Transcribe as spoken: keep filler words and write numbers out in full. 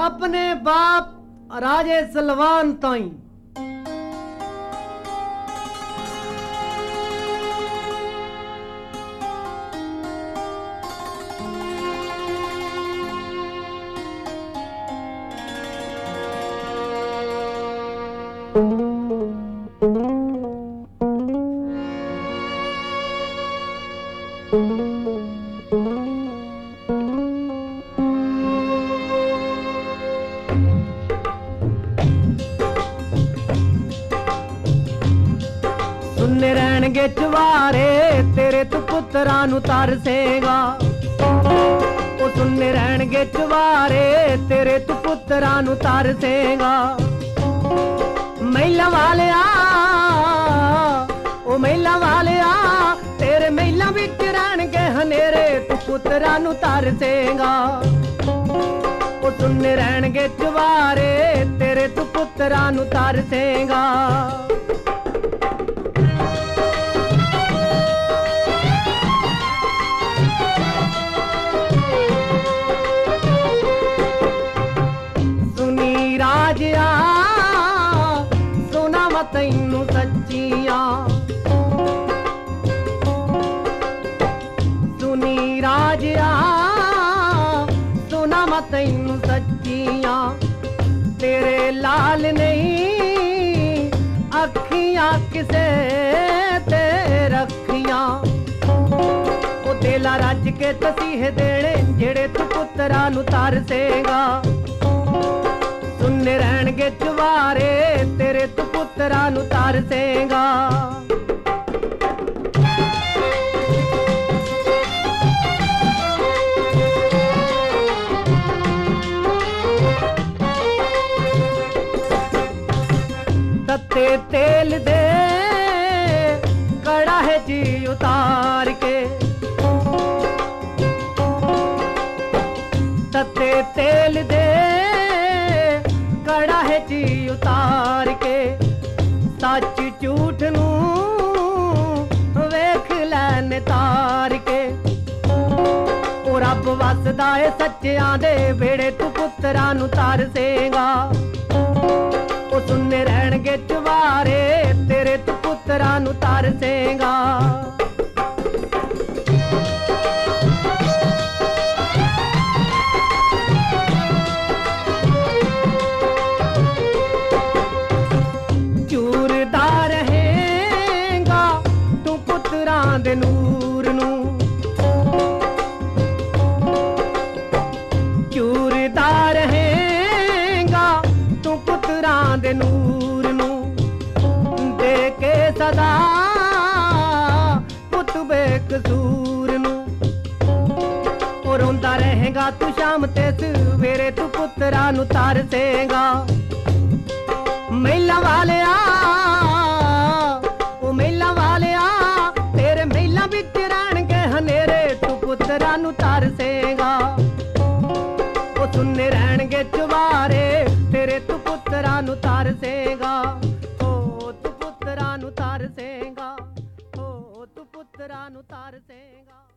अपने बाप राजे सलवान ताई सुनने रहणगे चवारे तेरे तू पुत्रा नु तरसेगा ओ सुनने रहणगे चवारे तेरे तू पुत्रा नु तरसेगा महिला वाले आ ओ महिला वाले आ तेरे महिला विच रहणगे हनेरे तू पुत्रा नु तरसेगा ओ सुनने रहणगे चवारे तेरे तू पुत्रा नु तरसेगा राजिया सोना तैनू सच्चिया सुनी राजिया सोना तैनू सच्चिया तेरे लाल नहीं अखियां किसे ते रखियां ओ दिला रज के तसीहे देने जेड़े तू पुत्रा नु तरसेगा सुनने रहणगे चवारे तेरे तू पुत्रा नु तरसेगा तत्ते तेल दे कड़ा है जी उतार के तत्ते तेल दे कड़ा है जी उतार के सच झूठ नू वेख लैन तार के ओ रब वसदा है सच्चियां दे बेड़े तू पुत्रा नु तरसेगा ओ सुनने रहणगे चवारे तेरे तू पुत्रा नु तरसेगा दे नूर नू चूरदा रहेगा तू पुत्रा दे नूर नू दे के सदा पुत बेकसूर नू और रोंदा रहेगा तू शाम ते सवेरे तू पुत्रा नु तरसेगा महिला वाले आ ओ महिला वाले आ महिला बिच रहणगे हनेरे तू पुत्रा नु तरसेगा ओ सुनने रहणगे चवारे तेरे तू पुत्रा नु तरसेगा ओ तू पुत्रा नु तरसेगा ओ तू पुत्रा नु तरसेगा।